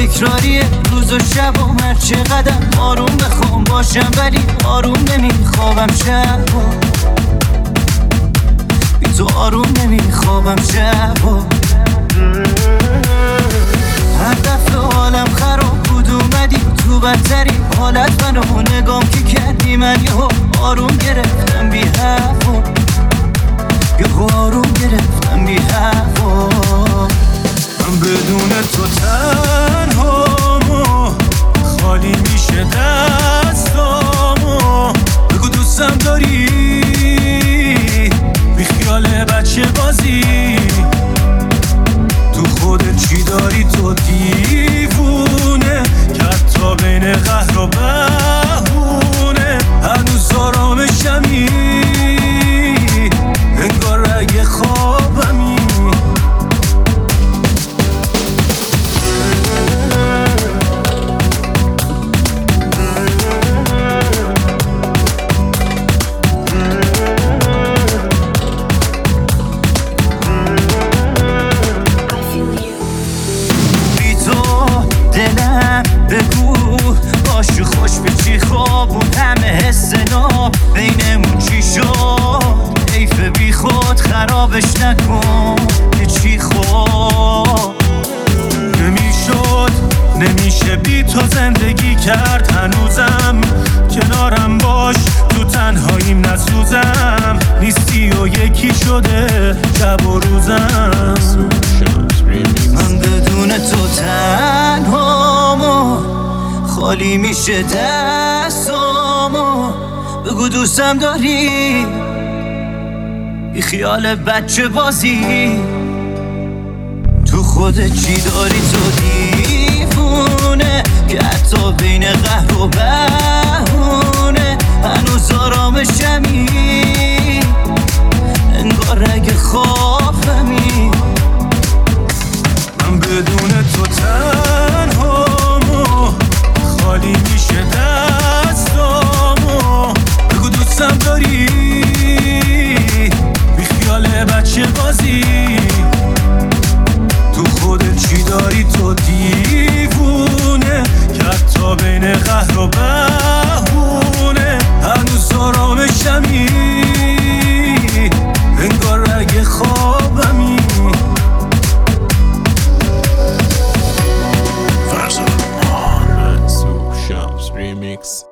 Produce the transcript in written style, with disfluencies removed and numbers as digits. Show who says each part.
Speaker 1: تکراریه روز و شب و هر چقدر آروم بخوام باشم ولی آروم نمیخوابم شبا بی تو آروم نمیخوابم شبا هر دفعه حالم خراب بود اومدی تو بدتری حالت منو نگام که کردی من یهو آروم گرفتم بی هوا یهو آروم گرفتم بی هوا من بدون تو تنهامو خالی میشه دستامو بگو دوستم داری بی خیال بچه بازی تو خودت چی داری تو دیوونه که حتی بین قهر و بهونه هنوز آرامشمی انگار رگ خوابمی باشو خوش به چی خوابون همه حس ناب بینمون چی شد حیف بی خود خرابش نکن که چی خواب نمیشه بی تو زندگی کرد هنوزم کنارم باش تو تنهاییم نسوزم نیستی و یکی شده شب و روزم من بدون تو تنهامو خالی میشه دستامو بگو دوستم داری بی خیال بچه بازی تو خودت چی داری تو دیوونه که حتی بین قهر و بهونه هنوز آرامشمی انگار رگ خوابمی من بدون تو تنهامو خالی میشه دستامو بگو دوستم داری بی خیال بچه بازی تو خودت چی داری تو دیوونه که حتی بین قهر و بهونه هنوز آرامشمی انگار رگ خوابمی
Speaker 2: Shams Remix